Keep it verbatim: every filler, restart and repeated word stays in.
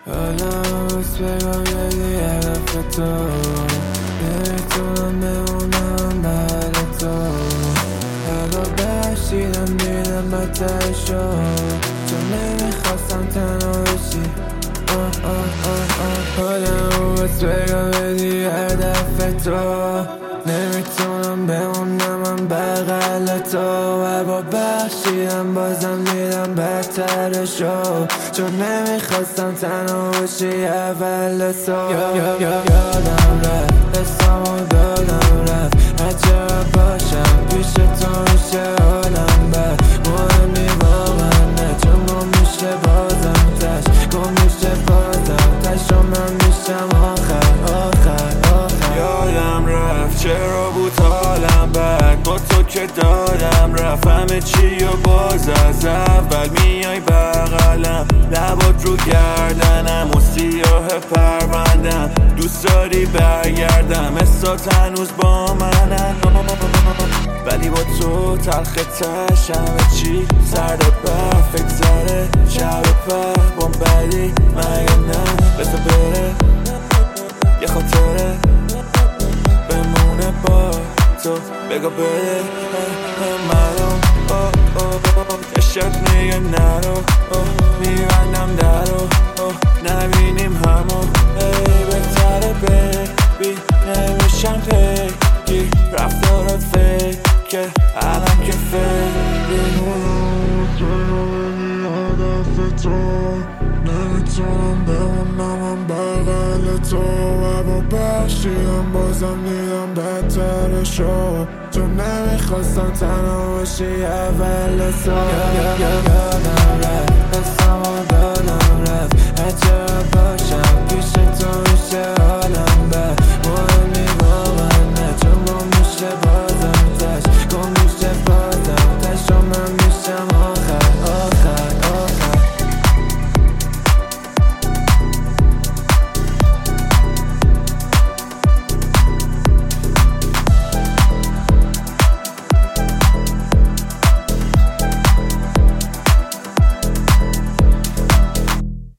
حالا بس بگم یادی هدف تو نمیتونم بمونم بعد تو هر بار بشیدم دیدم بدتر شد چون نمیخواستم تنها بشی حالا بس بگم یادی هدف تو نمیتونم بمونم من بغل تو هر بار بخشیدم بازم دیدم بدتر شد چون نمیخواستم تنها باشی اول تو یادم رفت حسامو دادم رفت هرچه باشم پیش تو میشه حالم بد مهم نی واقعا نه چون گم میشه بازم تش گم میشه بازم تش و من میشم آخر آخر آخر یادم رفت چرا بود حالم بد با تو که دادم رفت همه چی و باز از اول میای بغلم لبات رو گردنم و سیاه پروندم دوست داری برگردم حسات هنوز با منن ولی با تو تلخ تش همه چی سرد برف اگذره شب پر بام بدی مگه نه بذار بره یه خاطره بمونه با تو بگو بده منو عشق میگه نرو میبندم درو نبینیم همو ای بهتره بیبی نمیشم پیگی رفتارات فیکه الان که فیکی هدف تو نمیتونم بمونم من بغل تو و با بخشیدم بازم دیدم بدتر شد چون نمیخواستم تنها باشی اول تو یادم رفت حسامو دادم رفت هرچه باشم پیش تو میشه حالم بد مهم نی واقعا نه چون گم میشه